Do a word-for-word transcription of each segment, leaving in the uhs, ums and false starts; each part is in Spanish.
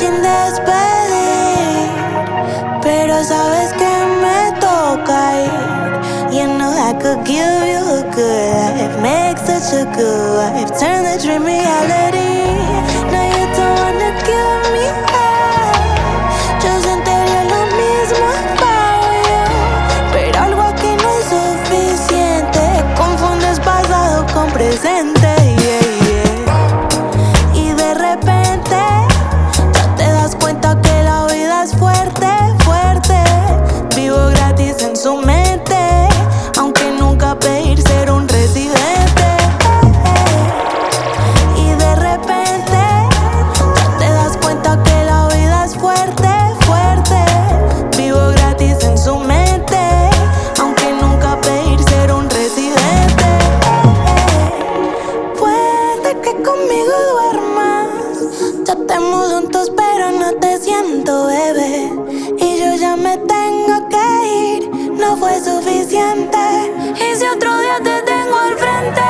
sin despedir, pero sabes que me toca ir. You know I could give you a good life, make such a good wife, turn the dream reality. Now you don't wanna give me up. Yo sentiría lo mismo about you, pero algo aquí no es suficiente. Confundes pasado con presente. Yeah, yeah. Y de repente ya te das cuenta que la vida es fuerte, fuerte. Vivo gratis en su mente, aunque nunca pedir ser un residente. Y de repente ya te das cuenta que la vida es fuerte, fuerte. Vivo gratis en su mente, aunque nunca pedir ser un residente. Puede que conmigo duermas, ya estemos juntos pero no te siento, bebé. Y yo ya me tengo que ir, no fue suficiente. Y si otro día te tengo al frente,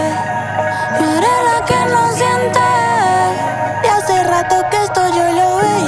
no eres la que no siente. Y hace rato que esto yo lo vi.